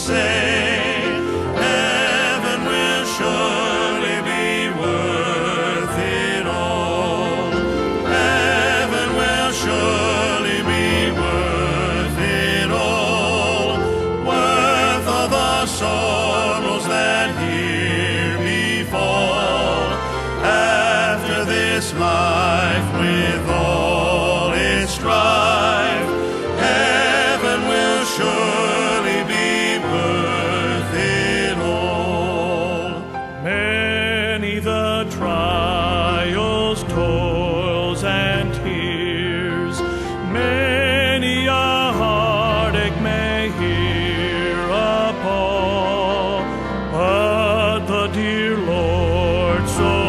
say, heaven will surely be worth it all. Heaven will surely be worth it all. Worth all the sorrows that here befall. After this life with all its strife, heaven will surely be worth it all. Many the trials, toils, and tears, many a heartache may here appall, but the dear Lord so